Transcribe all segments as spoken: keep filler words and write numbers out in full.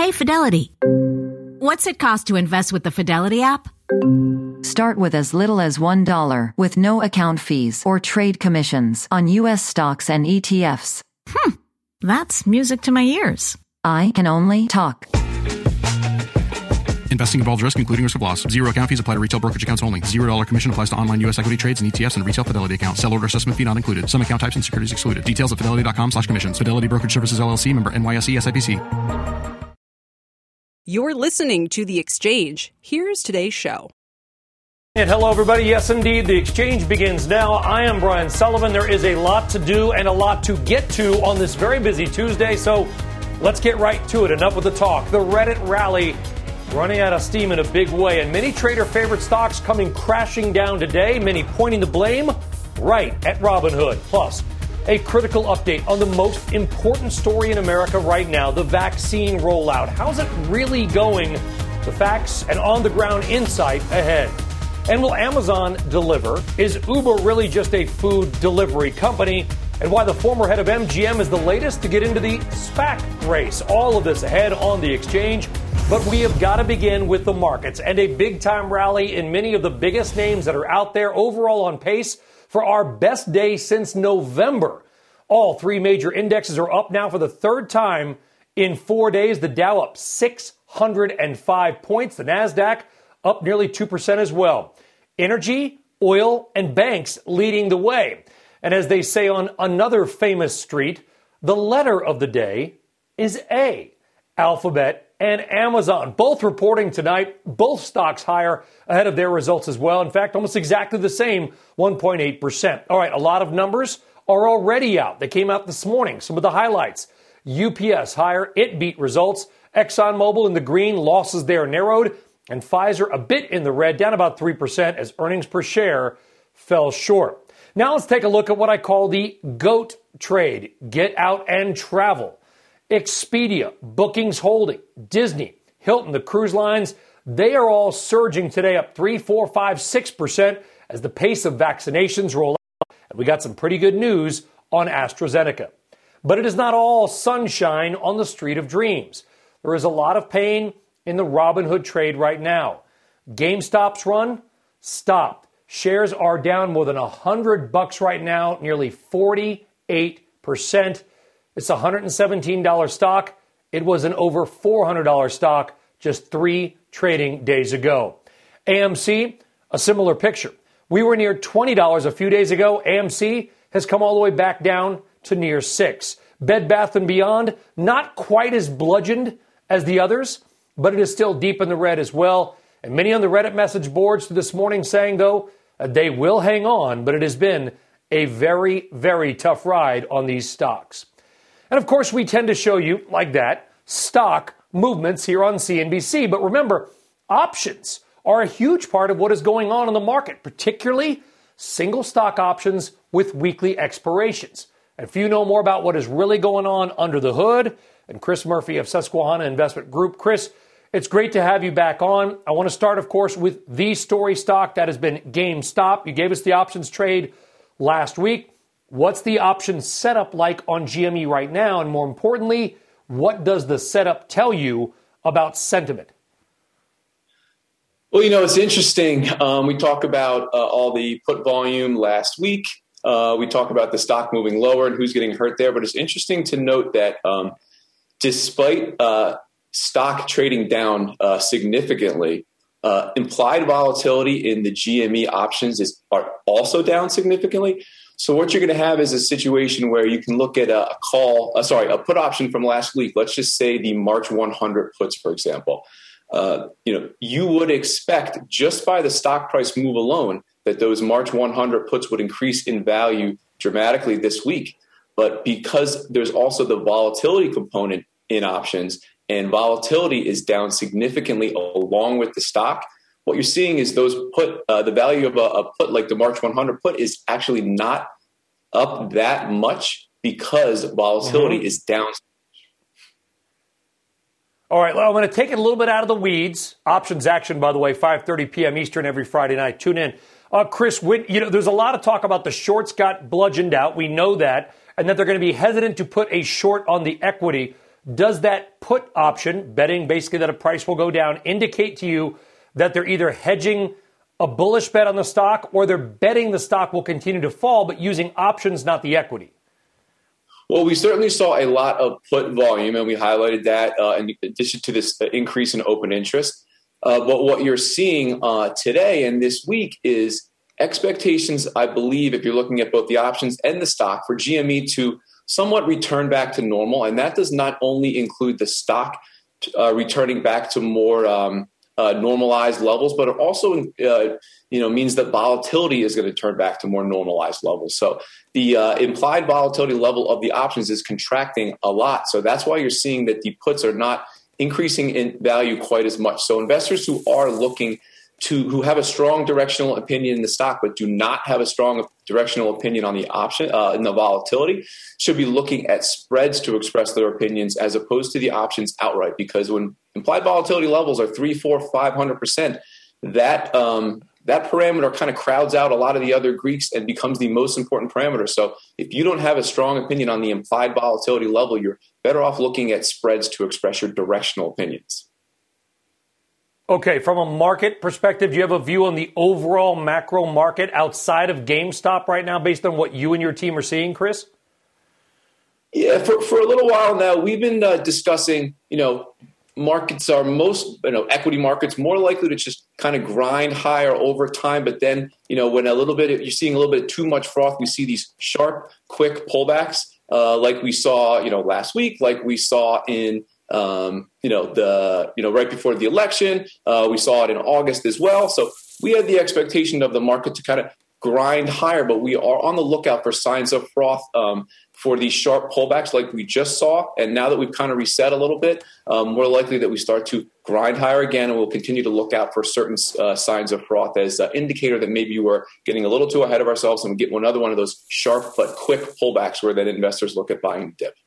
Hey, Fidelity. What's it cost to invest with the Fidelity app? Start with as little as one dollar with no account fees or trade commissions on U S stocks and E T Fs. Hmm, that's music to my ears. I can only talk. Investing involves risk, including risk of loss. Zero account fees apply to retail brokerage accounts only. Zero dollar commission applies to online U S equity trades and E T Fs and retail Fidelity accounts. Sell order assessment fee not included. Some account types and securities excluded. Details at fidelity.com slash commissions. Fidelity Brokerage Services, L L C, member N Y S E S I P C. You're listening to The Exchange. Here's today's show. And hello, everybody. Yes, indeed. The Exchange begins now. I am Brian Sullivan. There is a lot to do and a lot to get to on this very busy Tuesday. So let's get right to it. Enough with the talk. The Reddit rally running out of steam in a big way. And many trader favorite stocks coming crashing down today. Many pointing the blame right at Robinhood. Plus, a critical update on the most important story in America right now, the vaccine rollout. How's it really going? The facts and on-the-ground insight ahead. And will Amazon deliver? Is Uber really just a food delivery company? And why the former head of M G M is the latest to get into the SPAC race. All of this ahead on The Exchange. But we have got to begin with the markets and a big-time rally in many of the biggest names that are out there, overall on pace for our best day since November. All three major indexes are up now for the third time in four days. The Dow up six hundred five points. The NASDAQ up nearly two percent as well. Energy, oil, and banks leading the way. And as they say on another famous street, the letter of the day is A. Alphabet and Amazon, both reporting tonight, both stocks higher ahead of their results as well. In fact, almost exactly the same, one point eight percent. All right, a lot of numbers are already out. They came out this morning. Some of the highlights. U P S higher, it beat results. ExxonMobil in the green, losses there narrowed. And Pfizer a bit in the red, down about three percent as earnings per share fell short. Now let's take a look at what I call the GOAT trade. Get out and travel. Expedia, Bookings Holding, Disney, Hilton, the cruise lines, they are all surging today up three, four, five, six percent as the pace of vaccinations roll out. And we got some pretty good news on AstraZeneca. But it is not all sunshine on the street of dreams. There is a lot of pain in the Robinhood trade right now. GameStop's run stopped. Shares are down more than one hundred bucks right now, nearly forty-eight percent. It's a one hundred seventeen dollars stock. It was an over four hundred dollars stock just three trading days ago. A M C, a similar picture. We were near twenty dollars a few days ago. A M C has come all the way back down to near six. Bed Bath and Beyond, not quite as bludgeoned as the others, but it is still deep in the red as well. And many on the Reddit message boards this morning saying, though, uh, they will hang on, but it has been a very, very tough ride on these stocks. And of course, we tend to show you, like that, stock movements here on C N B C. But remember, options are a huge part of what is going on in the market, particularly single stock options with weekly expirations. And if you know more about what is really going on under the hood, and Chris Murphy of Susquehanna Investment Group. Chris, it's great to have you back on. I want to start, of course, with the story stock that has been GameStop. You gave us the options trade last week. What's the option setup like on G M E right now? And more importantly, what does the setup tell you about sentiment? Well, you know, it's interesting. Um, we talk about uh, all the put volume last week. Uh, we talk about the stock moving lower and who's getting hurt there. But it's interesting to note that um, despite uh, stock trading down uh, significantly, uh, implied volatility in the G M E options is are also down significantly. So what you're going to have is a situation where you can look at a, a call, uh, sorry, a put option from last week. Let's just say the March one hundred puts, for example. Uh, you know, you would expect just by the stock price move alone that those March one hundred puts would increase in value dramatically this week. But because there's also the volatility component in options, and volatility is down significantly along with the stock, what you're seeing is those put, uh, the value of a, a put like the March one hundred put is actually not up that much because volatility mm-hmm. is down. All right, well, I'm going to take it a little bit out of the weeds. Options action, by the way, five thirty p.m. Eastern every Friday night. Tune in. Uh, Chris, when, you know, there's a lot of talk about the shorts got bludgeoned out. We know that, and that they're going to be hesitant to put a short on the equity. does that put option, betting basically that a price will go down, indicate to you that they're either hedging a bullish bet on the stock or they're betting the stock will continue to fall, but using options, not the equity? Well, we certainly saw a lot of put volume, and we highlighted that uh, in addition to this increase in open interest. Uh, but what you're seeing uh, today and this week is expectations, I believe, if you're looking at both the options and the stock, for G M E to somewhat return back to normal. And that does not only include the stock uh, returning back to more um, uh, normalized levels, but it also uh, you know, means that volatility is going to turn back to more normalized levels. So the uh, implied volatility level of the options is contracting a lot. So that's why you're seeing that the puts are not increasing in value quite as much. So investors who are looking to, who have a strong directional opinion in the stock, but do not have a strong directional opinion on the option, uh, in the volatility, should be looking at spreads to express their opinions as opposed to the options outright. Because when implied volatility levels are three, four, five hundred percent, that um, that parameter kind of crowds out a lot of the other Greeks and becomes the most important parameter. So if you don't have a strong opinion on the implied volatility level, you're better off looking at spreads to express your directional opinions. Okay, from a market perspective, do you have a view on the overall macro market outside of GameStop right now based on what you and your team are seeing, Chris? Yeah, for, for a little while now, we've been uh, discussing, you know, markets are most, you know, equity markets more likely to just kind of grind higher over time. But then, you know, when a little bit, you're seeing a little bit too much froth, we see these sharp, quick pullbacks uh, like we saw, you know, last week, like we saw in, um, you know, the, you know, right before the election. Uh, we saw it in August as well. So we had the expectation of the market to kind of grind higher, but we are on the lookout for signs of froth um, for these sharp pullbacks like we just saw. And now that we've kind of reset a little bit, um, more likely that we start to grind higher again, and we'll continue to look out for certain uh, signs of froth as an indicator that maybe we're getting a little too ahead of ourselves and we get another one of those sharp but quick pullbacks where then investors look at buying dip.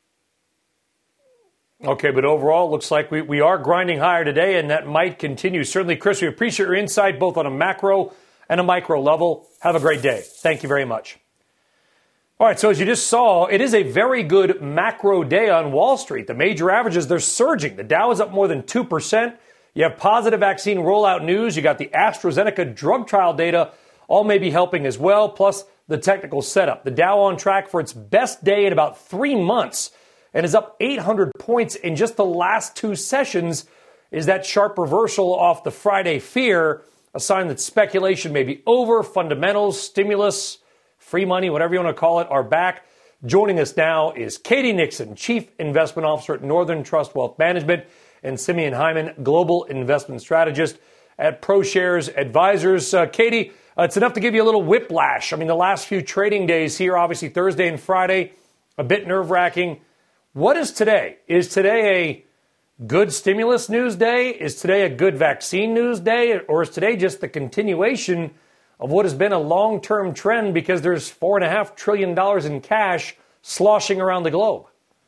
Okay, but overall, it looks like we, we are grinding higher today, and that might continue. Certainly, Chris, we appreciate your insight both on a macro and a micro level. Have a great day. Thank you very much. All right, so as you just saw, it is a very good macro day on Wall Street. The major averages, they're surging. The Dow is up more than two percent. You have positive vaccine rollout news. You got the AstraZeneca drug trial data, all may be helping as well, plus the technical setup. The Dow on track for its best day in about three months and is up eight hundred points in just the last two sessions. Is that sharp reversal off the Friday fear a sign that speculation may be over, fundamentals, stimulus, free money, whatever you want to call it, are back? Joining us now is Katie Nixon, Chief Investment Officer at Northern Trust Wealth Management, and Simeon Hyman, Global Investment Strategist at ProShares Advisors. Uh, Katie, uh, it's enough to give you a little whiplash. I mean, the last few trading days here, obviously Thursday and Friday, a bit nerve-wracking. What is today? Is today a good stimulus news day? Is today a good vaccine news day? Or is today just the continuation of what has been a long-term trend because there's four point five trillion dollars in cash sloshing around the globe?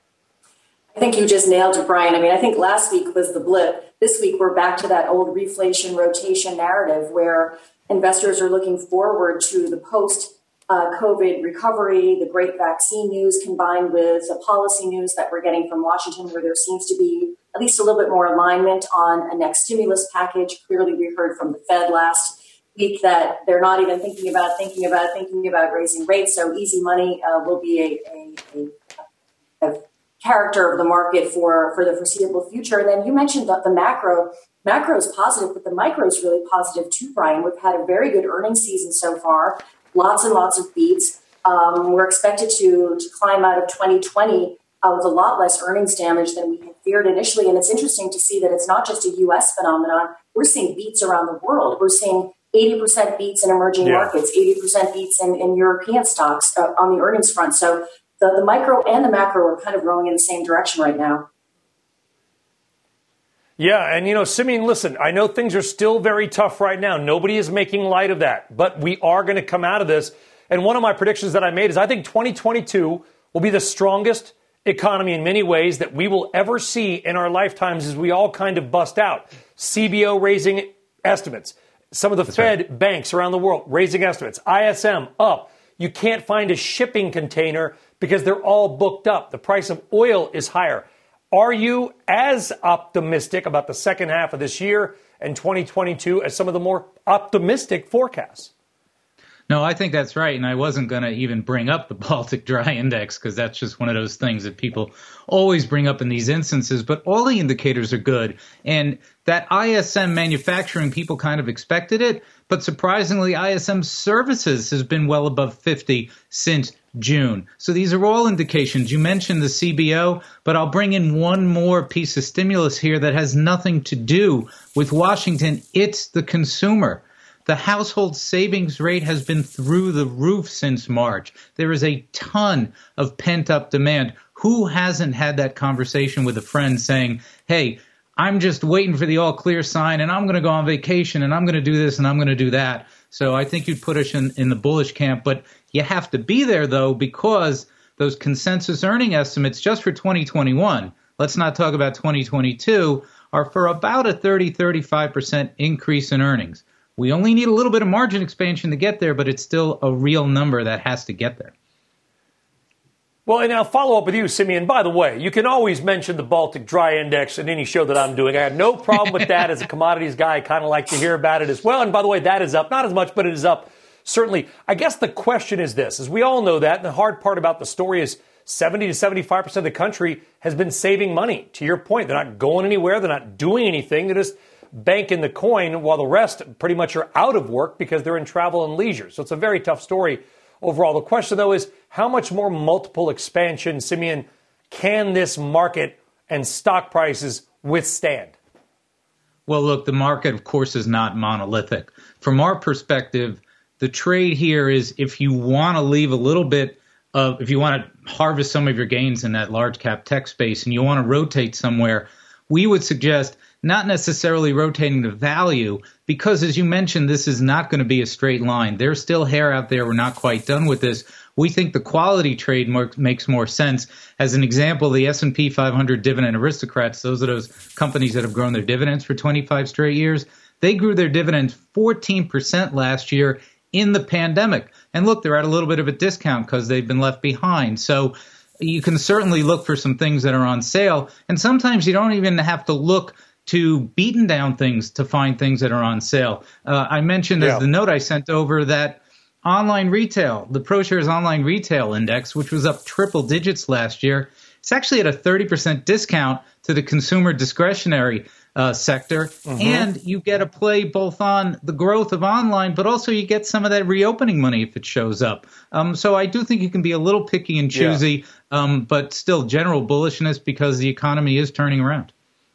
I think you just nailed it, Brian. I mean, I think last week was the blip. This week, we're back to that old reflation rotation narrative where investors are looking forward to the post Uh, COVID recovery, the great vaccine news combined with the policy news that we're getting from Washington, where there seems to be at least a little bit more alignment on a next stimulus package. Clearly, we heard from the Fed last week that they're not even thinking about, thinking about, thinking about raising rates. So easy money uh, will be a, a, a, a character of the market for, for the foreseeable future. And then you mentioned that the macro. Macro is positive, but the micro is really positive too, Brian. We've had a very good earnings season so far. Lots and lots of beats. Um, we're expected to, to climb out of twenty twenty uh, with a lot less earnings damage than we had feared initially. And it's interesting to see that it's not just a U S phenomenon. We're seeing beats around the world. We're seeing eighty percent beats in emerging yeah. markets, eighty percent beats in, in European stocks uh, on the earnings front. So the, the micro and the macro are kind of rowing in the same direction right now. Yeah, and, you know, Simeon, listen, I know things are still very tough right now. Nobody is making light of that, but we are going to come out of this. And one of my predictions that I made is I think twenty twenty-two will be the strongest economy in many ways that we will ever see in our lifetimes as we all kind of bust out. C B O raising estimates. Some of the That's Fed right. banks around the world raising estimates. I S M up. You can't find a shipping container because they're all booked up. The price of oil is higher. Are you as optimistic about the second half of this year and twenty twenty-two as some of the more optimistic forecasts? No, I think that's right. And I wasn't going to even bring up the Baltic Dry Index because that's just one of those things that people always bring up in these instances. But all the indicators are good. And that I S M manufacturing, people kind of expected it. But surprisingly, I S M services has been well above fifty since June. So these are all indications. You mentioned the C B O, but I'll bring in one more piece of stimulus here that has nothing to do with Washington. It's the consumer. The household savings rate has been through the roof since March. There is a ton of pent-up demand. Who hasn't had that conversation with a friend saying, hey, I'm just waiting for the all-clear sign, and I'm going to go on vacation, and I'm going to do this, and I'm going to do that. So I think you'd put us in, in the bullish camp. But you have to be there, though, because those consensus earning estimates just for twenty twenty-one, let's not talk about twenty twenty-two, are for about a thirty, thirty-five percent increase in earnings. We only need a little bit of margin expansion to get there, but it's still a real number that has to get there. Well, and I'll follow up with you, Simeon. By the way, you can always mention the Baltic Dry Index in any show that I'm doing. I have no problem with that. As a commodities guy, I kind of like to hear about it as well. And by the way, that is up. Not as much, but it is up. Certainly. I guess the question is this, as we all know that, and the hard part about the story is seventy to seventy-five percent of the country has been saving money. To your point, they're not going anywhere. They're not doing anything. They're just banking the coin while the rest pretty much are out of work because they're in travel and leisure. So it's a very tough story overall. The question, though, is how much more multiple expansion, Simeon, can this market and stock prices withstand? Well, look, the market, of course, is not monolithic. From our perspective, the trade here is if you want to leave a little bit of, if you want to harvest some of your gains in that large cap tech space and you want to rotate somewhere, we would suggest not necessarily rotating the value because, as you mentioned, this is not going to be a straight line. There's still hair out there. We're not quite done with this. We think the quality trade more, makes more sense. As an example, the S and P five hundred dividend aristocrats, those are those companies that have grown their dividends for twenty-five straight years. They grew their dividends fourteen percent last year in the pandemic. And look, they're at a little bit of a discount because they've been left behind. So you can certainly look for some things that are on sale. And sometimes you don't even have to look to beaten down things to find things that are on sale. Uh, I mentioned yeah. as the note I sent over that online retail, the ProShares Online Retail Index, which was up triple digits last year, it's actually at a thirty percent discount to the consumer discretionary uh, sector. Mm-hmm. And you get a play both on the growth of online, but also you get some of that reopening money if it shows up. Um, so I do think you can be a little picky and choosy, yeah. um, but still general bullishness because the economy is turning around.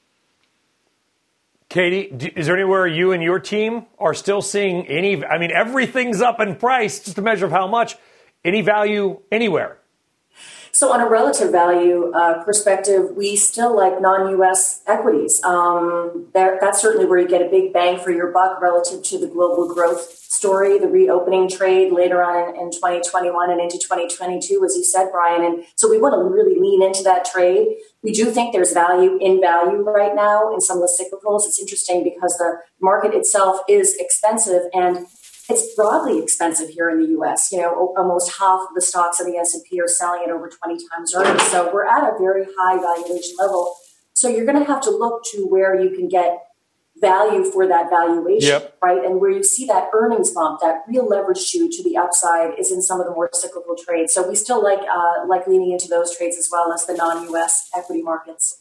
Katie, is there anywhere you and your team are still seeing any, I mean, everything's up in price, just a measure of how much, any value anywhere? So on a relative value uh, perspective, we still like non-U S equities. Um, that's certainly where you get a big bang for your buck relative to the global growth story, the reopening trade later on in, in twenty twenty-one and into twenty twenty-two, as you said, Brian. And so we want to really lean into that trade. We do think there's value in value right now in some of the cyclicals. It's interesting because the market itself is expensive and it's broadly expensive here in the U S. You know, almost half of the stocks in the S and P are selling at over twenty times earnings. So we're at a very high valuation level. So you're going to have to look to where you can get value for that valuation, yep. right? And where you see that earnings bump, that real leverage to to the upside is in some of the more cyclical trades. So we still like uh, like leaning into those trades as well as the non-U S equity markets.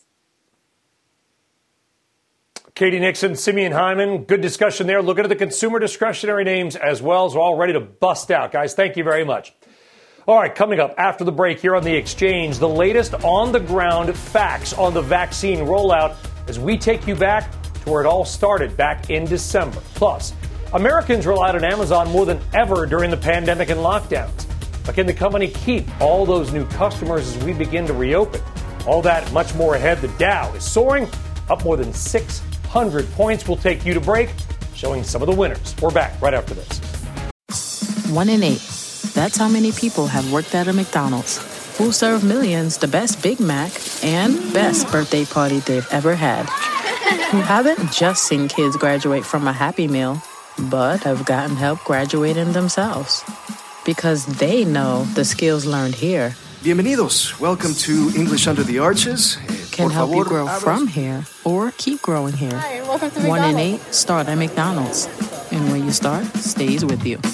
Katie Nixon, Simeon Hyman, good discussion there. Looking at the consumer discretionary names as well, as we're all ready to bust out. Guys, thank you very much. All right, coming up after the break here on The Exchange, the latest on-the-ground facts on the vaccine rollout as we take you back to where it all started back in December. Plus, Americans relied on Amazon more than ever during the pandemic and lockdowns. But can the company keep all those new customers as we begin to reopen? All that much more ahead. The Dow is soaring up more than six hundred points. Will take you to break, showing some of the winners. We're back right after this. One in eight. That's how many people have worked at a McDonald's. Who serve millions the best Big Mac and best birthday party they've ever had. Who haven't just seen kids graduate from a Happy Meal, but have gotten help graduating themselves. Because they know the skills learned here. Bienvenidos. Welcome to English Under the Arches. can help you grow from here or keep growing here. One in eight start at McDonald's. And when you start, stays with you.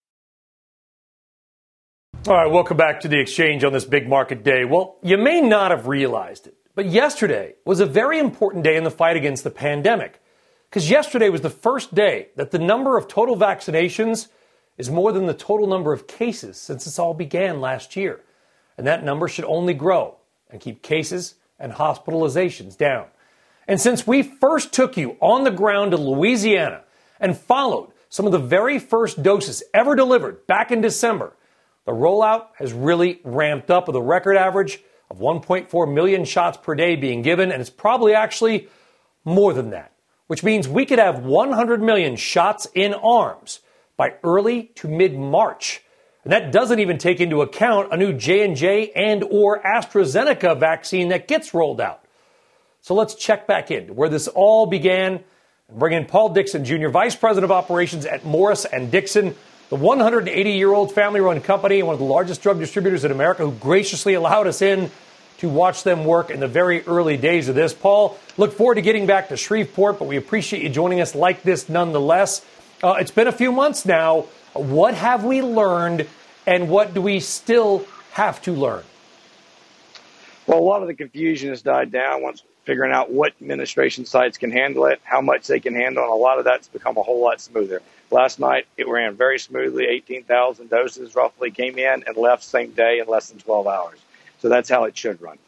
All right, welcome back to the Exchange on this big market day. Well, you may not have realized it, but yesterday was a very important day in the fight against the pandemic. Because yesterday was the first day that the number of total vaccinations is more than the total number of cases since this all began last year. And that number should only grow and keep cases and hospitalizations down. And since we first took you on the ground to Louisiana and followed some of the very first doses ever delivered back in December, the rollout has really ramped up with a record average of one point four million shots per day being given, and it's probably actually more than that, which means we could have one hundred million shots in arms by early to mid-March. And that doesn't even take into account a new J and J and or AstraZeneca vaccine that gets rolled out. So let's check back in where this all began and bring in Paul Dixon, Junior Vice President of Operations at Morris and Dixon, the one hundred eighty-year-old family-run company and one of the largest drug distributors in America, who graciously allowed us in to watch them work in the very early days of this. Paul, look forward to getting back to Shreveport, but we appreciate you joining us like this nonetheless. Uh, it's been a few months now. What have we learned, and what do we still have to learn? Well, a lot of the confusion has died down once figuring out what administration sites can handle it, how much they can handle, and a lot of that's become a whole lot smoother. Last night, it ran very smoothly. eighteen thousand doses roughly came in and left same day in less than twelve hours. So that's how it should run.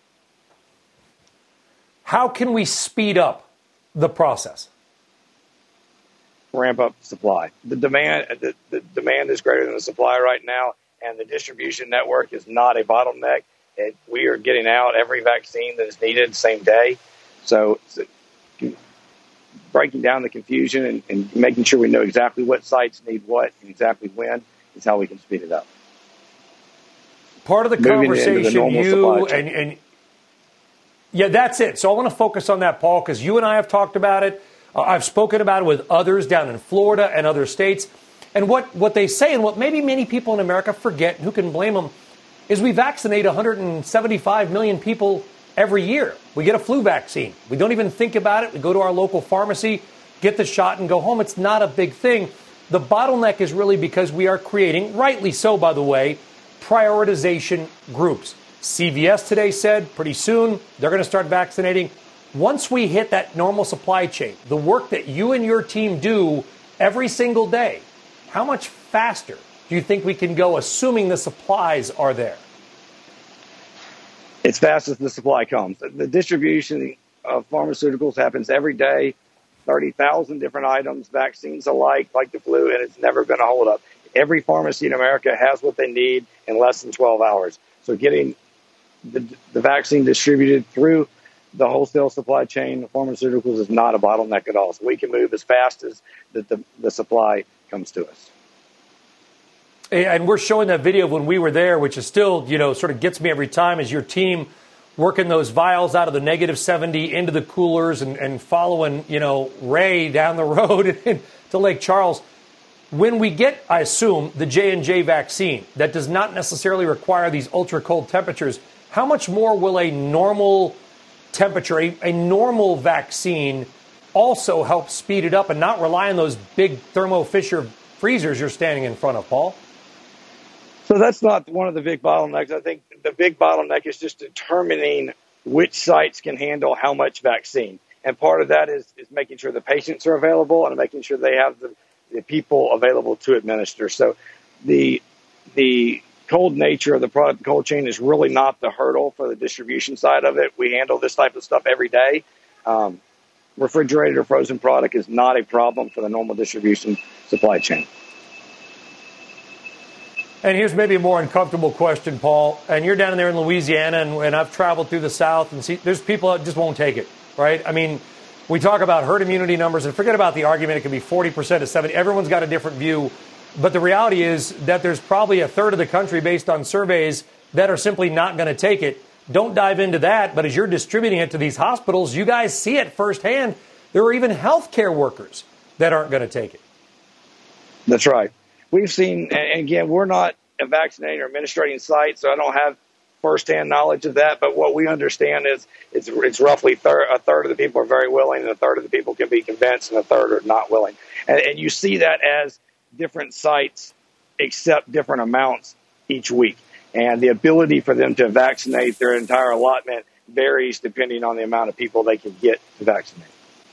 How can we speed up the process? Ramp up supply. The demand, the, the demand is greater than the supply right now, and the distribution network is not a bottleneck. And we are getting out every vaccine that is needed same day. So, so breaking down the confusion and, and making sure we know exactly what sites need what and exactly when is how we can speed it up. Part of the Moving conversation, the you and, and yeah, that's it. So I want to focus on that, Paul, because you and I have talked about it. Uh, I've spoken about it with others down in Florida and other states. And what, what they say, and what maybe many people in America forget, who can blame them, is we vaccinate one hundred seventy-five million people every year. We get a flu vaccine. We don't even think about it. We go to our local pharmacy, get the shot, and go home. It's not a big thing. The bottleneck is really because we are creating, rightly so, by the way, prioritization groups. C V S today said pretty soon they're going to start vaccinating. Once we hit that normal supply chain, the work that you and your team do every single day, how much faster do you think we can go, assuming the supplies are there? As fast as the supply comes. The distribution of pharmaceuticals happens every day, thirty thousand different items, vaccines alike, like the flu, and it's never going to hold up. Every pharmacy in America has what they need in less than twelve hours. So getting the, the vaccine distributed through the wholesale supply chain of pharmaceuticals is not a bottleneck at all. So we can move as fast as the, the, the supply comes to us. And we're showing that video of when we were there, which is still, you know, sort of gets me every time, as your team working those vials out of the negative seventy into the coolers and, and following, you know, Ray down the road to Lake Charles. When we get, I assume, the J and J vaccine that does not necessarily require these ultra cold temperatures, how much more will a normal temperature, a, a normal vaccine also help speed it up and not rely on those big Thermo Fisher freezers you're standing in front of, Paul? So that's not one of the big bottlenecks. I think the big bottleneck is just determining which sites can handle how much vaccine. And part of that is, is making sure the patients are available and making sure they have the, the people available to administer. So the the cold nature of the product, the cold chain, is really not the hurdle for the distribution side of it. We handle this type of stuff every day. Um, refrigerated or frozen product is not a problem for the normal distribution supply chain. And here's maybe a more uncomfortable question, Paul. And you're down there in Louisiana, and, and I've traveled through the South, and see, there's people that just won't take it, right? I mean, we talk about herd immunity numbers, and forget about the argument. It can be forty percent to seventy. Everyone's got a different view. But the reality is that there's probably a third of the country, based on surveys, that are simply not going to take it. Don't dive into that. But as you're distributing it to these hospitals, you guys see it firsthand. There are even healthcare workers that aren't going to take it. That's right. We've seen, and again, we're not a vaccinating or administrating site, so I don't have firsthand knowledge of that, but what we understand is it's, it's roughly thir- a third of the people are very willing, and a third of the people can be convinced, and a third are not willing. And, and you see that as different sites accept different amounts each week. And the ability for them to vaccinate their entire allotment varies depending on the amount of people they can get to vaccinate.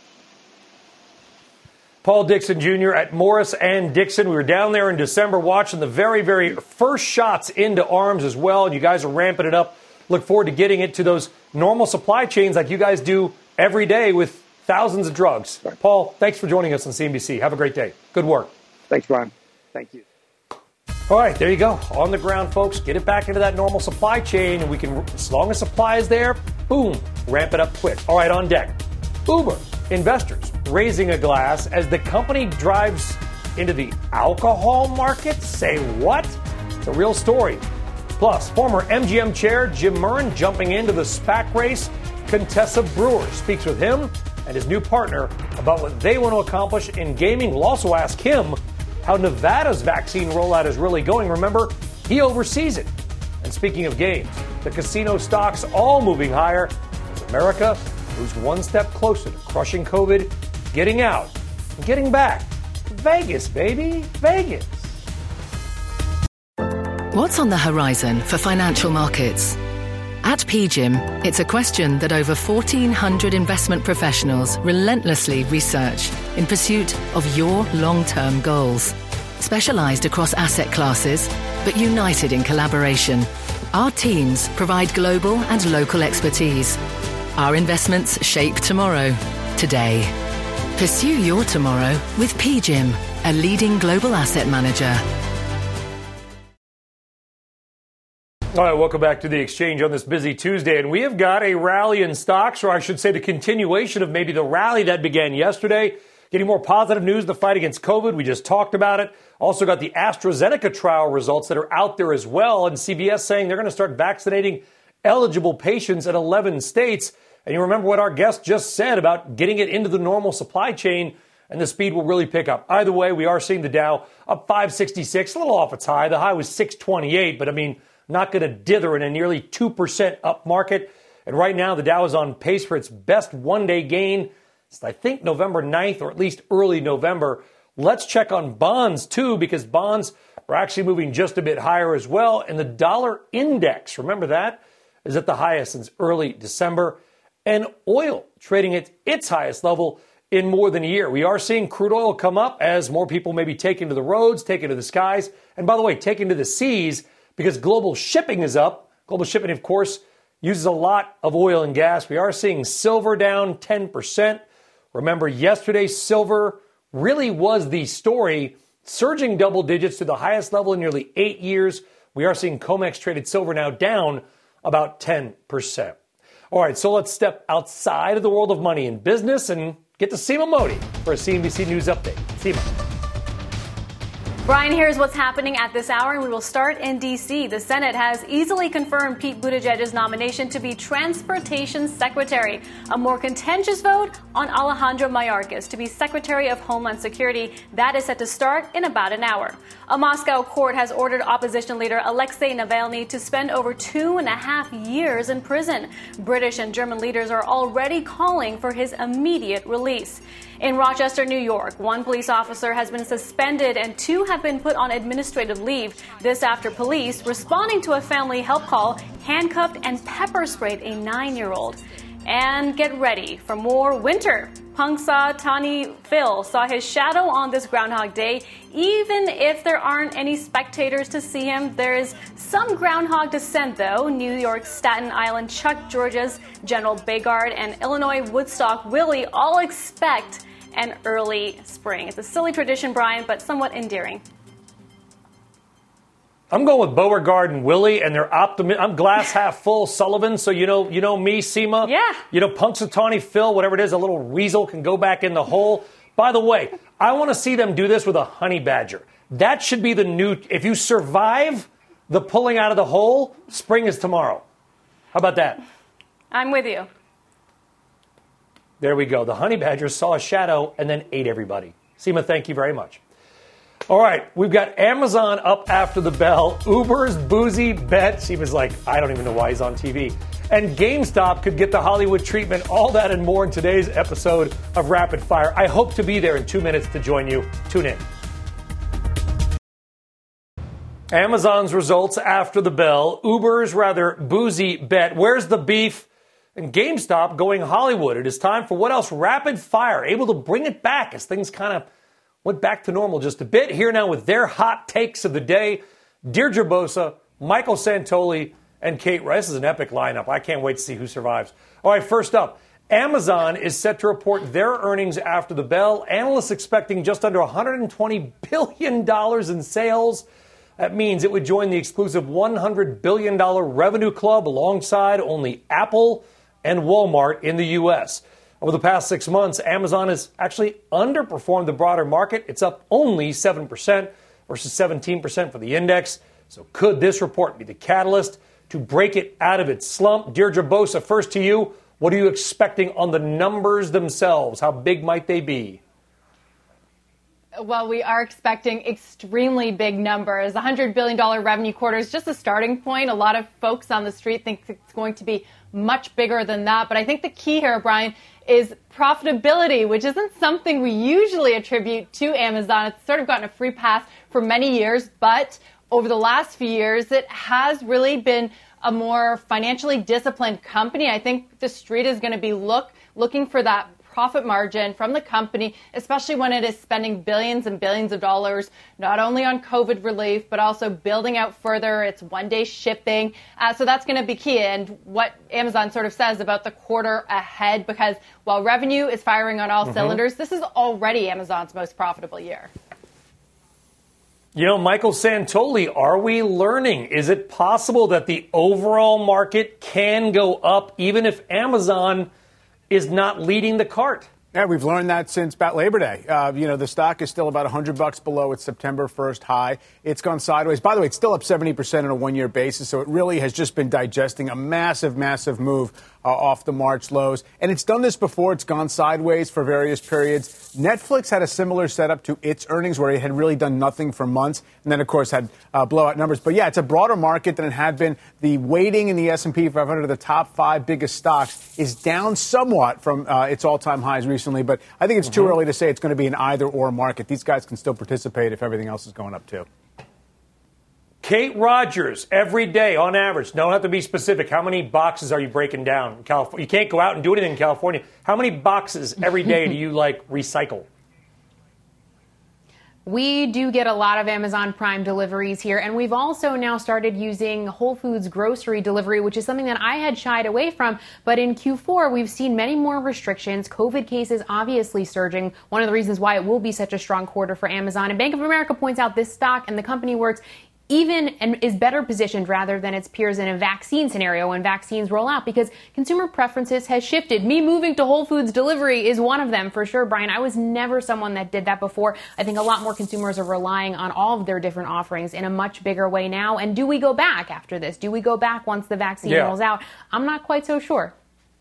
Paul Dixon Junior at Morris and Dixon. We were down there in December watching the very, very first shots into arms as well. You guys are ramping it up. Look forward to getting it to those normal supply chains like you guys do every day with thousands of drugs. Right. Paul, thanks for joining us on C N B C. Have a great day. Good work. Thanks, Brian. Thank you. All right, there you go. On the ground, folks. Get it back into that normal supply chain, and we can, as long as supply is there, boom, ramp it up quick. All right, on deck. Uber investors raising a glass as the company drives into the alcohol market. Say what? It's a real story. Plus, former M G M chair Jim Murren jumping into the SPAC race. Contessa Brewer speaks with him and his new partner about what they want to accomplish in gaming. We'll also ask him how Nevada's vaccine rollout is really going. Remember, he oversees it. And speaking of games, the casino stocks all moving higher as America moves one step closer to crushing COVID, getting out, and getting back. Vegas, baby, Vegas. What's on the horizon for financial markets? At P G I M, it's a question that over fourteen hundred investment professionals relentlessly research in pursuit of your long-term goals. Specialized across asset classes, but united in collaboration, our teams provide global and local expertise. Our investments shape tomorrow, today. Pursue your tomorrow with P G I M, a leading global asset manager. All right, welcome back to the Exchange on this busy Tuesday. And we have got a rally in stocks, or I should say the continuation of maybe the rally that began yesterday. Getting more positive news, the fight against COVID. We just talked about it. Also got the AstraZeneca trial results that are out there as well. And C B S saying they're going to start vaccinating eligible patients in eleven states. And you remember what our guest just said about getting it into the normal supply chain, and the speed will really pick up. Either way, we are seeing the Dow up five sixty-six, a little off its high. The high was six twenty-eight, but I mean, not going to dither in a nearly two percent up market. And right now, the Dow is on pace for its best one-day gain since, I think, November ninth, or at least early November. Let's check on bonds, too, because bonds are actually moving just a bit higher as well. And the dollar index, remember that, is at the highest since early December. And oil trading at its highest level in more than a year. We are seeing crude oil come up as more people may be taking to the roads, taking to the skies, and by the way, taking to the seas, because global shipping is up. Global shipping, of course, uses a lot of oil and gas. We are seeing silver down ten percent. Remember, yesterday, silver really was the story, surging double digits to the highest level in nearly eight years. We are seeing COMEX traded silver now down about ten percent. All right, so let's step outside of the world of money and business and get to Seema Modi for a C N B C News update. Seema. Brian, here's what's happening at this hour, and we will start in D C. The Senate has easily confirmed Pete Buttigieg's nomination to be Transportation Secretary. A more contentious vote on Alejandro Mayorkas to be Secretary of Homeland Security. That is set to start in about an hour. A Moscow court has ordered opposition leader Alexei Navalny to spend over two and a half years in prison. British and German leaders are already calling for his immediate release. In Rochester, New York, one police officer has been suspended and two have been put on administrative leave. This after police, responding to a family help call, handcuffed and pepper sprayed a nine-year-old. And get ready for more winter. Punxsutawney Phil saw his shadow on this Groundhog Day. Even if there aren't any spectators to see him, there is some groundhog descent, though. New York, Staten Island, Chuck, Georgia's General Bagard, and Illinois Woodstock Willie all expect an early spring. It's a silly tradition, Brian, but somewhat endearing. I'm going with Beauregard and Willie, and they're optimistic. I'm glass half full, Sullivan. So you know, you know me, Seema. Yeah. You know, Punxsutawney Phil, whatever it is, a little weasel can go back in the hole. By the way, I want to see them do this with a honey badger. That should be the new. If you survive the pulling out of the hole, spring is tomorrow. How about that? I'm with you. There we go. The honey badger saw a shadow and then ate everybody. Seema, thank you very much. All right, we've got Amazon up after the bell. Uber's boozy bet. She was like, I don't even know why he's on T V. And GameStop could get the Hollywood treatment. All that and more in today's episode of Rapid Fire. I hope to be there in two minutes to join you. Tune in. Amazon's results after the bell. Uber's rather boozy bet. Where's the beef? And GameStop going Hollywood. It is time for What Else? Rapid Fire. Able to bring it back as things kind of went back to normal just a bit. Here now with their hot takes of the day. Deirdre Bosa, Michael Santoli, and Kate Rice. This is an epic lineup. I can't wait to see who survives. All right, first up, Amazon is set to report their earnings after the bell. Analysts expecting just under one hundred twenty billion dollars in sales. That means it would join the exclusive one hundred billion dollars revenue club alongside only Apple and Walmart in the U S. Over the past six months, Amazon has actually underperformed the broader market. It's up only seven percent versus seventeen percent for the index. So could this report be the catalyst to break it out of its slump? Deirdre Bosa, first to you. What are you expecting on the numbers themselves? How big might they be? Well, we are expecting extremely big numbers. one hundred billion dollars revenue quarter is just a starting point. A lot of folks on the street think it's going to be much bigger than that. But I think the key here, Brian, is profitability, which isn't something we usually attribute to Amazon. It's sort of gotten a free pass for many years, but over the last few years, it has really been a more financially disciplined company. I think the street is going to be look looking for that profit margin from the company, especially when it is spending billions and billions of dollars, not only on COVID relief, but also building out further its one-day shipping. Uh, so that's going to be key. And what Amazon sort of says about the quarter ahead, because while revenue is firing on all mm-hmm. cylinders, this is already Amazon's most profitable year. You know, Michael Santoli, are we learning? Is it possible that the overall market can go up even if Amazon is not leading the cart? Yeah, we've learned that since about Labor Day. Uh, you know, the stock is still about one hundred bucks below its September first high. It's gone sideways. By the way, it's still up seventy percent on a one-year basis, so it really has just been digesting a massive, massive move uh, off the March lows. And it's done this before. It's gone sideways for various periods. Netflix had a similar setup to its earnings where it had really done nothing for months and then, of course, had uh, blowout numbers. But, yeah, it's a broader market than it had been. The weighting in the S and P five hundred of the top five biggest stocks is down somewhat from uh, its all-time highs recently. But I think it's mm-hmm. too early to say it's going to be an either-or market. These guys can still participate if everything else is going up, too. Kate Rogers, every day on average, don't have to be specific. How many boxes are you breaking down in California? You can't go out and do anything in California. How many boxes every day do you, like, recycle? We do get a lot of Amazon Prime deliveries here, and we've also now started using Whole Foods grocery delivery, which is something that I had shied away from. But in Q four, we've seen many more restrictions. COVID cases obviously surging, one of the reasons why it will be such a strong quarter for Amazon. And Bank of America points out this stock and the company works even and is better positioned rather than its peers in a vaccine scenario when vaccines roll out, because consumer preferences has shifted. Me moving to Whole Foods delivery is one of them for sure, Brian. I was never someone that did that before. I think a lot more consumers are relying on all of their different offerings in a much bigger way now. And do we go back after this? Do we go back once the vaccine yeah. rolls out? I'm not quite so sure.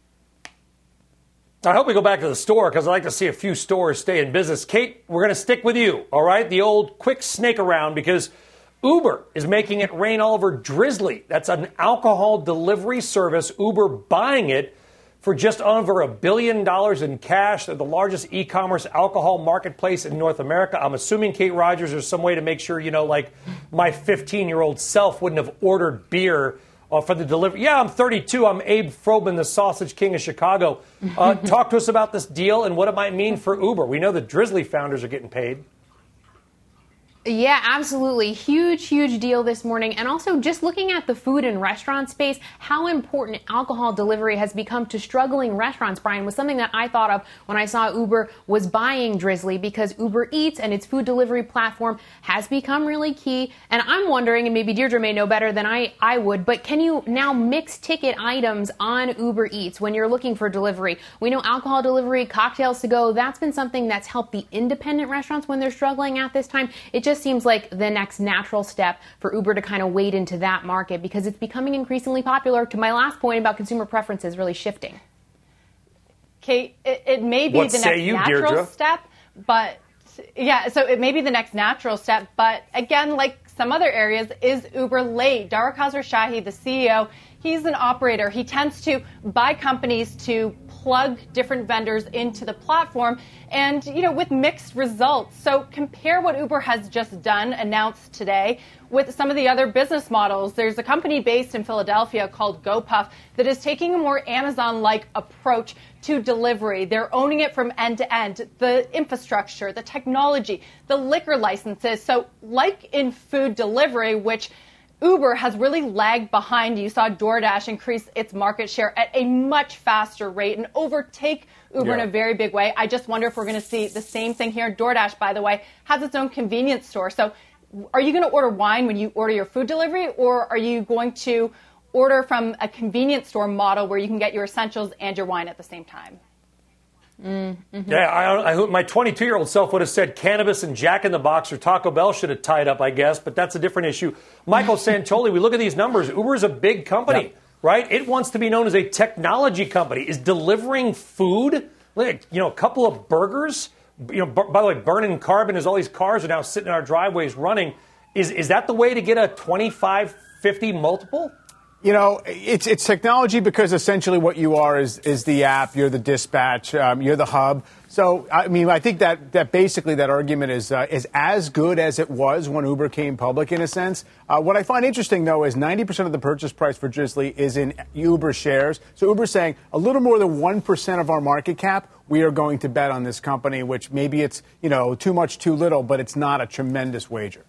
I hope we go back to the store because I'd like to see a few stores stay in business. Kate, we're going to stick with you, all right? The old quick snake around, because Uber is making it rain all over Drizzly. That's an alcohol delivery service. Uber buying it for just over a billion dollars in cash. They're the largest e-commerce alcohol marketplace in North America. I'm assuming, Kate Rogers, there's some way to make sure, you know, like my fifteen-year-old self wouldn't have ordered beer uh, for the delivery. Yeah, I'm thirty-two. I'm Abe Frobin, the Sausage King of Chicago. Uh, talk to us about this deal and what it might mean for Uber. We know the Drizzly founders are getting paid. Yeah, absolutely. Huge, huge deal this morning. And also just looking at the food and restaurant space, how important alcohol delivery has become to struggling restaurants, Brian, was something that I thought of when I saw Uber was buying Drizzly, because Uber Eats and its food delivery platform has become really key. And I'm wondering, and maybe Deirdre may know better than I, I would, but can you now mix ticket items on Uber Eats when you're looking for delivery? We know alcohol delivery, cocktails to go, that's been something that's helped the independent restaurants when they're struggling at this time. It just seems like the next natural step for Uber to kind of wade into that market, because it's becoming increasingly popular, to my last point about consumer preferences really shifting. Kate, it, it may be what the next you, natural Deirdre? step, but Yeah, so it may be the next natural step, but again, like some other areas, is Uber late? Dara Khosrowshahi, the C E O, he's an operator. He tends to buy companies to plug different vendors into the platform and, you know, with mixed results. So compare what Uber has just done, announced today, with some of the other business models. There's a company based in Philadelphia called GoPuff that is taking a more Amazon-like approach to delivery. They're owning it from end to end, the infrastructure, the technology, the liquor licenses. So like in food delivery, which Uber has really lagged behind. You saw DoorDash increase its market share at a much faster rate and overtake Uber yeah. in a very big way. I just wonder if we're going to see the same thing here. DoorDash, by the way, has its own convenience store. So are you going to order wine when you order your food delivery, or are you going to order from a convenience store model where you can get your essentials and your wine at the same time? Mm-hmm. Yeah, I, I, my twenty-two-year-old self would have said cannabis and Jack in the Box or Taco Bell should have tied up, I guess, but that's a different issue. Michael Santoli, we look at these numbers. Uber is a big company, yep. right? It wants to be known as a technology company. Is delivering food, like, you know, a couple of burgers, you know, b- by the way, burning carbon as all these cars are now sitting in our driveways running. Is is that the way to get a twenty-five, fifty multiple? You know, it's it's technology because essentially what you are is is the app. You're the dispatch. Um, you're the hub. So, I mean, I think that, that basically that argument is uh, is as good as it was when Uber came public, in a sense. Uh, what I find interesting, though, is ninety percent of the purchase price for Drizly is in Uber shares. So Uber's saying a little more than one percent of our market cap, we are going to bet on this company, which maybe it's, you know, too much, too little, but it's not a tremendous wager.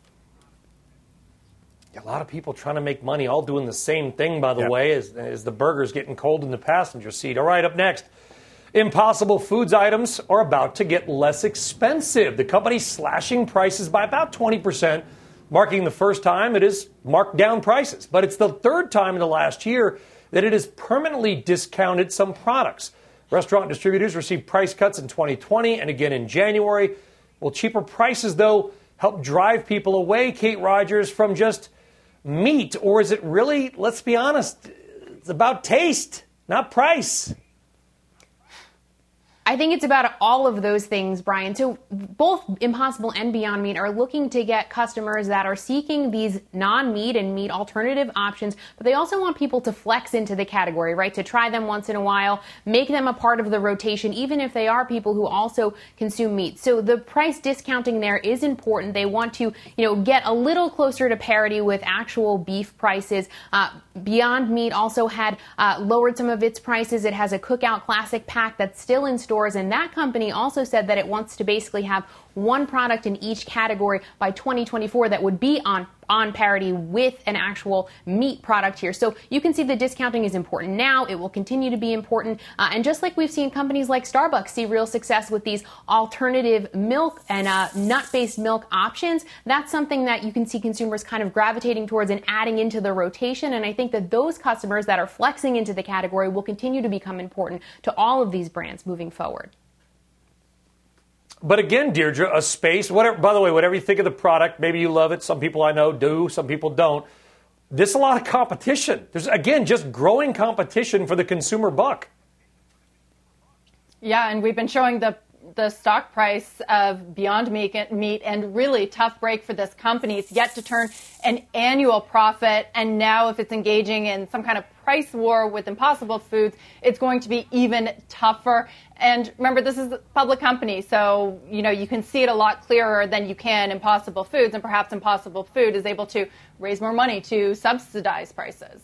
A lot of people trying to make money, all doing the same thing, by the yep. way, as, as the burger's getting cold in the passenger seat. All right, up next, Impossible Foods items are about to get less expensive. The company's slashing prices by about twenty percent, marking the first time it has marked down prices. But it's the third time in the last year that it has permanently discounted some products. Restaurant distributors received price cuts in twenty twenty and again in January. Well, cheaper prices, though, help drive people away, Kate Rogers, from just meat, or is it really, let's be honest, it's about taste, not price? I think it's about all of those things, Brian. So both Impossible and Beyond Meat are looking to get customers that are seeking these non-meat and meat alternative options, but they also want people to flex into the category, right? To try them once in a while, make them a part of the rotation, even if they are people who also consume meat. So the price discounting there is important. They want to, you know, get a little closer to parity with actual beef prices. Uh, Beyond Meat also had uh, lowered some of its prices. It has a Cookout Classic pack that's still in store. And that company also said that it wants to basically have one product in each category by twenty twenty-four that would be on on parity with an actual meat product here. So you can see the discounting is important now. It will continue to be important. Uh, and just like we've seen companies like Starbucks see real success with these alternative milk and uh, nut-based milk options, that's something that you can see consumers kind of gravitating towards and adding into the rotation. And I think that those customers that are flexing into the category will continue to become important to all of these brands moving forward. But again, Deirdre, a space, whatever, by the way, whatever you think of the product, maybe you love it. Some people I know do, some people don't. There's a lot of competition. There's, again, just growing competition for the consumer buck. Yeah, and we've been showing the the stock price of Beyond Meat, meat and really tough break for this company. It's yet to turn an annual profit. And now if it's engaging in some kind of price war with Impossible Foods, it's going to be even tougher. And remember, this is a public company, so, you know, you can see it a lot clearer than you can Impossible Foods. And perhaps Impossible Food is able to raise more money to subsidize prices.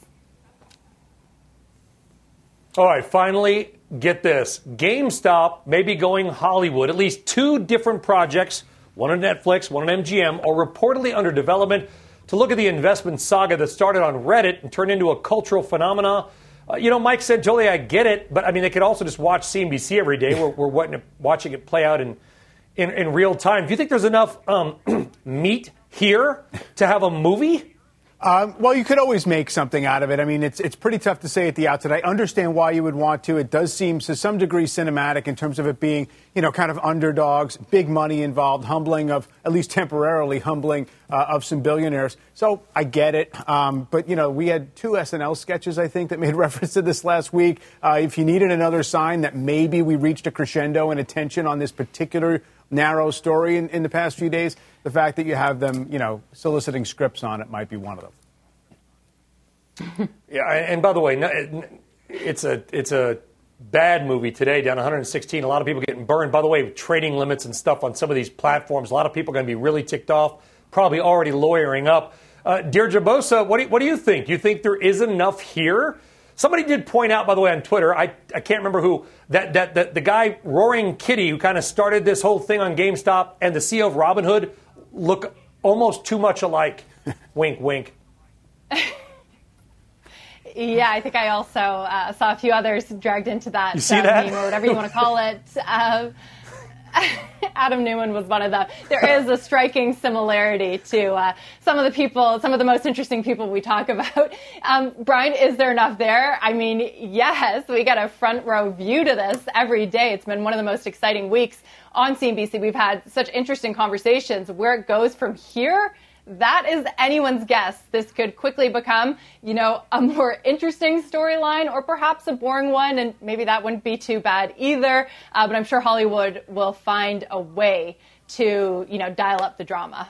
All right, finally, get this. GameStop may be going Hollywood. At least two different projects, one on Netflix, one on M G M, are reportedly under development to look at the investment saga that started on Reddit and turned into a cultural phenomenon. Uh, you know, Mike said, Jolie, I get it, but I mean, they could also just watch C N B C every day. We're, we're watching it play out in, in, in real time. Do you think there's enough um, meat here to have a movie? Um, well, you could always make something out of it. I mean, it's it's pretty tough to say at the outset. I understand why you would want to. It does seem to some degree cinematic in terms of it being, you know, kind of underdogs, big money involved, humbling of, at least temporarily humbling uh, of some billionaires. So I get it. Um, but, you know, we had two S N L sketches, I think, that made reference to this last week. Uh, if you needed another sign that maybe we reached a crescendo in attention on this particular narrow story in, in the past few days. The fact that you have them, you know, soliciting scripts on it might be one of them. Yeah, and by the way, it's a it's a bad movie today, down one hundred sixteen. A lot of people getting burned. By the way, trading limits and stuff on some of these platforms. A lot of people are going to be really ticked off, probably already lawyering up. Uh, Deirdre Bosa, what do, you, what do you think? Do you think there is enough here? Somebody did point out, by the way, on Twitter, I, I can't remember who, that, that, that the guy Roaring Kitty who kind of started this whole thing on GameStop and the C E O of Robinhood look almost too much alike. Wink, wink. Yeah, I think I also uh, saw a few others dragged into that, you see uh, that? meme or whatever you want to call it. Uh, Adam Newman was one of them. There is a striking similarity to uh, some of the people, some of the most interesting people we talk about. Um, Brian, is there enough there? I mean, yes, we get a front row view to this every day. It's been one of the most exciting weeks on C N B C. We've had such interesting conversations. Where it goes from here, that is anyone's guess. This could quickly become, you know, a more interesting storyline or perhaps a boring one, and maybe that wouldn't be too bad either. Uh, but I'm sure Hollywood will find a way to, you know, dial up the drama.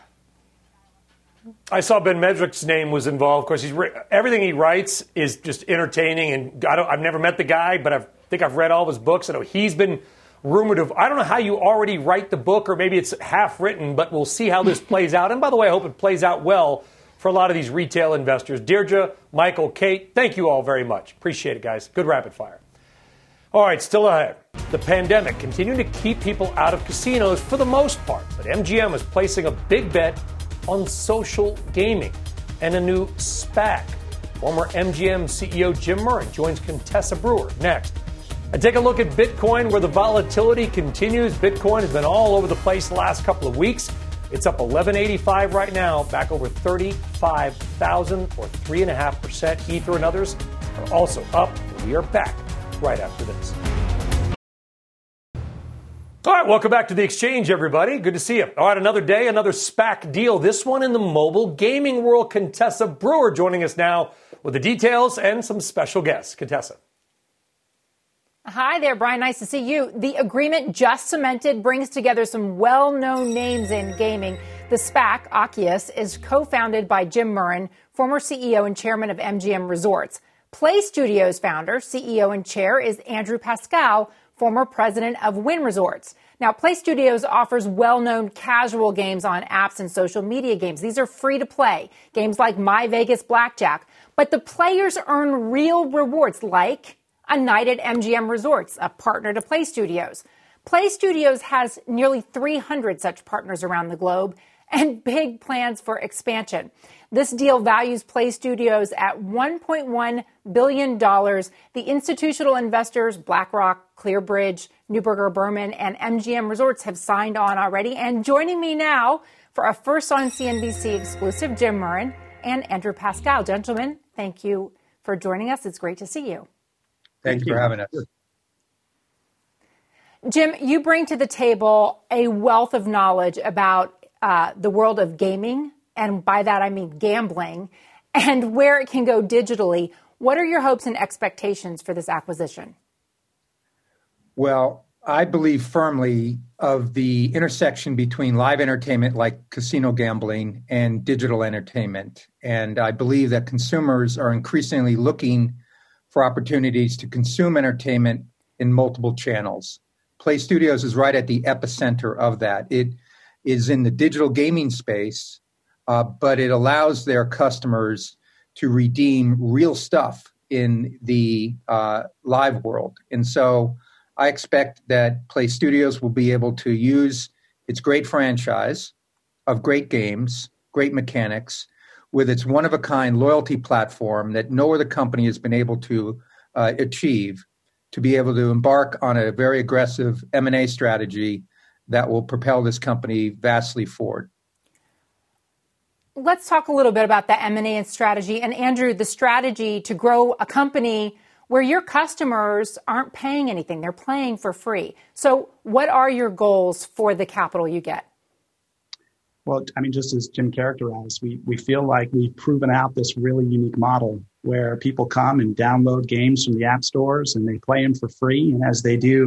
I saw Ben Medrick's name was involved. Of course, he's everything he writes is just entertaining, and I don't, I've never met the guy, but I've, I think I've read all of his books. I know he's been rumored of, I don't know how you already write the book, or maybe it's half written, but we'll see how this plays out. And by the way, I hope it plays out well for a lot of these retail investors. Deirdre, Michael, Kate, thank you all very much. Appreciate it, guys. Good rapid fire. All right, still ahead. The pandemic continuing to keep people out of casinos for the most part, but M G M is placing a big bet on social gaming and a new SPAC. Former M G M C E O Jim Murren joins Contessa Brewer next. And take a look at Bitcoin, where the volatility continues. Bitcoin has been all over the place the last couple of weeks. It's up eleven eighty-five right now, back over thirty-five thousand, or three point five percent. Ether and others are also up. We are back right after this. All right, welcome back to The Exchange, everybody. Good to see you. All right, another day, another SPAC deal. This one in the mobile gaming world. Contessa Brewer joining us now with the details and some special guests. Contessa. Hi there, Brian. Nice to see you. The agreement just cemented brings together some well-known names in gaming. The SPAC, Oculus, is co-founded by Jim Murren, former C E O and chairman of M G M Resorts. Play Studios founder, C E O and chair is Andrew Pascal, former president of Wynn Resorts. Now, Play Studios offers well-known casual games on apps and social media games. These are free to play, games like My Vegas Blackjack. But the players earn real rewards like a night at M G M Resorts, a partner to Play Studios. Play Studios has nearly three hundred such partners around the globe and big plans for expansion. This deal values Play Studios at one point one billion dollars. The institutional investors, BlackRock, ClearBridge, Neuberger Berman, and M G M Resorts have signed on already. And joining me now for a first on C N B C exclusive, Jim Murren and Andrew Pascal. Gentlemen, thank you for joining us. It's great to see you. Thank you for having us. Jim, you bring to the table a wealth of knowledge about uh, the world of gaming, and by that I mean gambling, and where it can go digitally. What are your hopes and expectations for this acquisition? Well, I believe firmly of the intersection between live entertainment like casino gambling and digital entertainment. And I believe that consumers are increasingly looking for opportunities to consume entertainment in multiple channels. Play Studios is right at the epicenter of that. It is in the digital gaming space, uh, but it allows their customers to redeem real stuff in the uh, live world. And so I expect that Play Studios will be able to use its great franchise of great games, great mechanics, with its one-of-a-kind loyalty platform that no other company has been able to uh, achieve, to be able to embark on a very aggressive M and A strategy that will propel this company vastly forward. Let's talk a little bit about the M and A and strategy. And Andrew, the strategy to grow a company where your customers aren't paying anything. They're playing for free. So what are your goals for the capital you get? Well, I mean, just as Jim characterized, we, we feel like we've proven out this really unique model where people come and download games from the app stores and they play them for free. And as they do,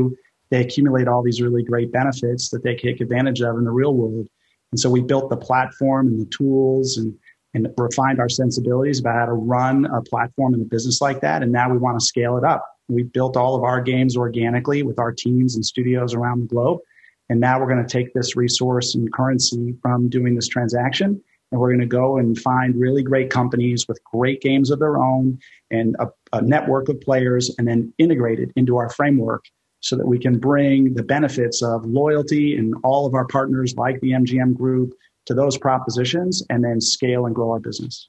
they accumulate all these really great benefits that they take advantage of in the real world. And so we built the platform and the tools and, and refined our sensibilities about how to run a platform and a business like that. And now we want to scale it up. We built all of our games organically with our teams and studios around the globe. And now we're going to take this resource and currency from doing this transaction, and we're going to go and find really great companies with great games of their own and a, a network of players, and then integrate it into our framework so that we can bring the benefits of loyalty and all of our partners like the M G M Group to those propositions, and then scale and grow our business.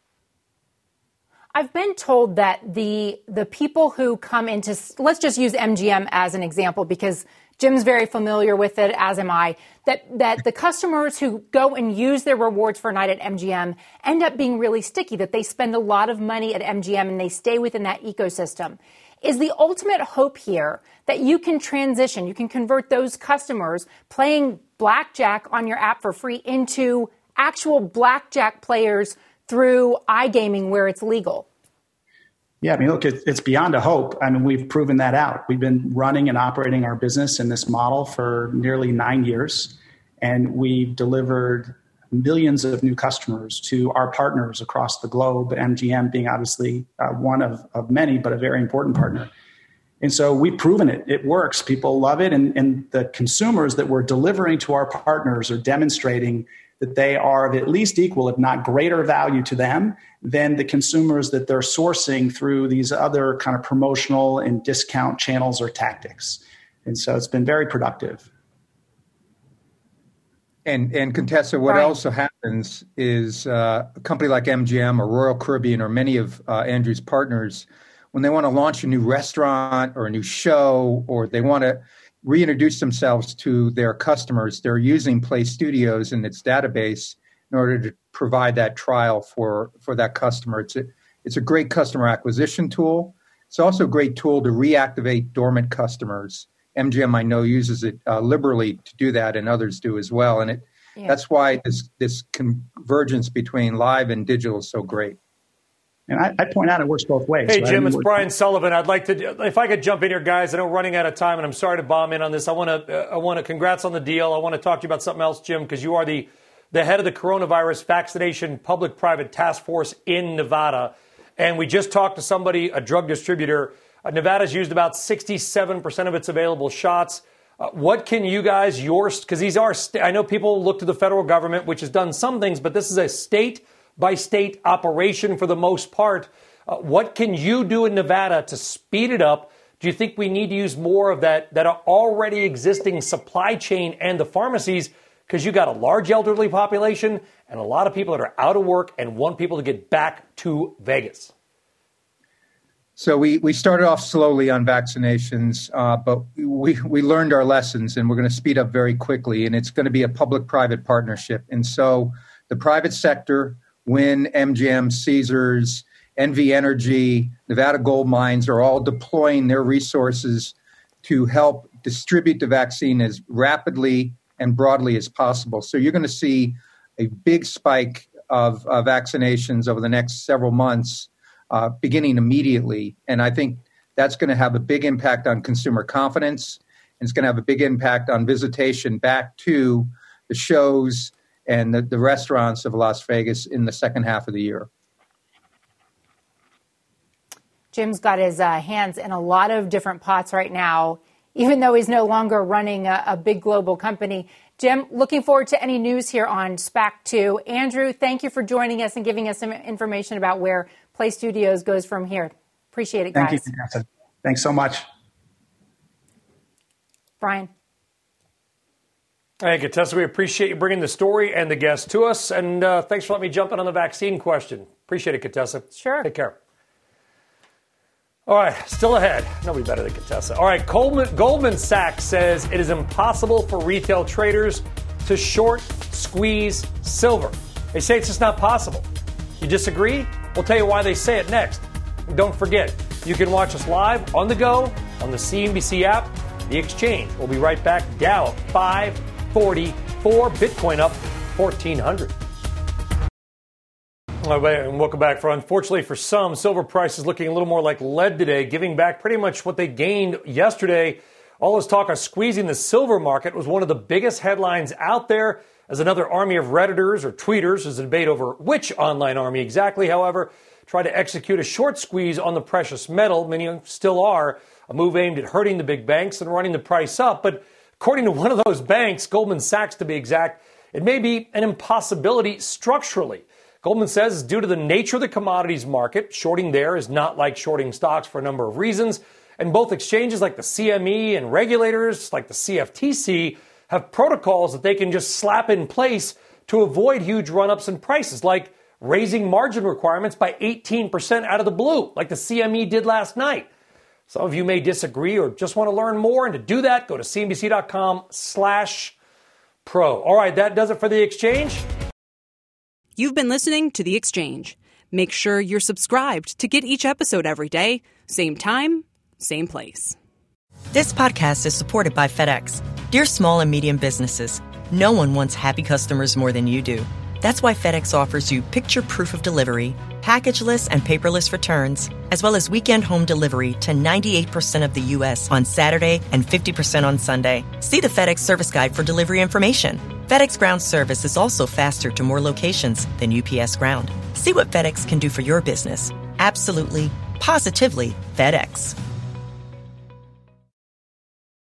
I've been told that the the people who come into, let's just use M G M as an example because Jim's very familiar with it, as am I, that, that the customers who go and use their rewards for a night at M G M end up being really sticky, that they spend a lot of money at M G M and they stay within that ecosystem. Is the ultimate hope here that you can transition, you can convert those customers playing blackjack on your app for free into actual blackjack players through iGaming where it's legal? Yeah, I mean, look, it's beyond a hope. I mean, we've proven that out. We've been running and operating our business in this model for nearly nine years, and we've delivered millions of new customers to our partners across the globe, M G M being obviously uh, one of, of many, but a very important partner. And so we've proven it. It works. People love it. And, and the consumers that we're delivering to our partners are demonstrating that they are of at least equal, if not greater value to them than the consumers that they're sourcing through these other kind of promotional and discount channels or tactics. And so it's been very productive. And, and Contessa, what right. also happens is uh, a company like M G M or Royal Caribbean or many of uh, Andrew's partners, when they want to launch a new restaurant or a new show, or they want to reintroduce themselves to their customers, they're using Play Studios and its database in order to provide that trial for, for that customer. It's a, it's a great customer acquisition tool. It's also a great tool to reactivate dormant customers. M G M, I know, uses it uh, liberally to do that, and others do as well. And it yeah. that's why this, this convergence between live and digital is so great. And I, I point out it works both ways. Hey, right? Jim, it's Brian Sullivan. I'd like to, if I could jump in here, guys. I know we're running out of time, and I'm sorry to bomb in on this. I want to, uh, I want to congrats on the deal. I want to talk to you about something else, Jim, because you are the, the head of the coronavirus vaccination public-private task force in Nevada. And we just talked to somebody, a drug distributor. Uh, Nevada's used about sixty-seven percent of its available shots. Uh, what can you guys, yours, because these are, st- I know people look to the federal government, which has done some things, but this is a state by state operation for the most part. Uh, what can you do in Nevada to speed it up? Do you think we need to use more of that, that are already existing supply chain and the pharmacies? Because you got a large elderly population and a lot of people that are out of work and want people to get back to Vegas. So we, we started off slowly on vaccinations, uh, but we, we learned our lessons, and we're going to speed up very quickly. And it's going to be a public-private partnership. And so the private sector, Wynn, M G M, Caesars, N V Energy, Nevada Gold Mines are all deploying their resources to help distribute the vaccine as rapidly and broadly as possible. So you're going to see a big spike of uh, vaccinations over the next several months, uh, beginning immediately. And I think that's going to have a big impact on consumer confidence, and it's going to have a big impact on visitation back to the shows and the, the restaurants of Las Vegas in the second half of the year. Jim's got his uh, hands in a lot of different pots right now, even though he's no longer running a, a big global company. Jim, looking forward to any news here on SPAC two. Andrew, thank you for joining us and giving us some information about where Play Studios goes from here. Appreciate it, guys. Thank you, Vanessa. Thanks so much. Brian. Hey, Contessa, we appreciate you bringing the story and the guest to us. And uh, thanks for letting me jump in on the vaccine question. Appreciate it, Contessa. Sure. Take care. All right, still ahead. Nobody better than Contessa. All right, Goldman, Goldman Sachs says it is impossible for retail traders to short squeeze silver. They say it's just not possible. You disagree? We'll tell you why they say it next. And don't forget, you can watch us live on the go on the C N B C app, The Exchange. We'll be right back. Dow up five forty-four, Bitcoin up fourteen hundred. And welcome back. For unfortunately for some, silver price is looking a little more like lead today, giving back pretty much what they gained yesterday All this talk of squeezing the silver market was one of the biggest headlines out there, as another army of Redditors or tweeters, there's a debate over which online army exactly, however, tried to execute a short squeeze on the precious metal. Many still are, a move aimed at hurting the big banks and running the price up. But according to one of those banks, Goldman Sachs to be exact, it may be an impossibility structurally. Goldman says due to the nature of the commodities market, shorting there is not like shorting stocks for a number of reasons. And both exchanges like the C M E and regulators like the C F T C have protocols that they can just slap in place to avoid huge run-ups in prices, like raising margin requirements by eighteen percent out of the blue, like the C M E did last night. Some of you may disagree or just want to learn more, and to do that, go to cnbc.com slash pro. All right, that does it for The Exchange. You've been listening to The Exchange. Make sure you're subscribed to get each episode every day, same time, same place. This podcast is supported by FedEx. Dear small and medium businesses, no one wants happy customers more than you do. That's why FedEx offers you picture proof of delivery, packageless and paperless returns, as well as weekend home delivery to ninety-eight percent of the U S on Saturday and fifty percent on Sunday. See the FedEx service guide for delivery information. FedEx Ground service is also faster to more locations than U P S Ground. See what FedEx can do for your business. Absolutely, positively FedEx.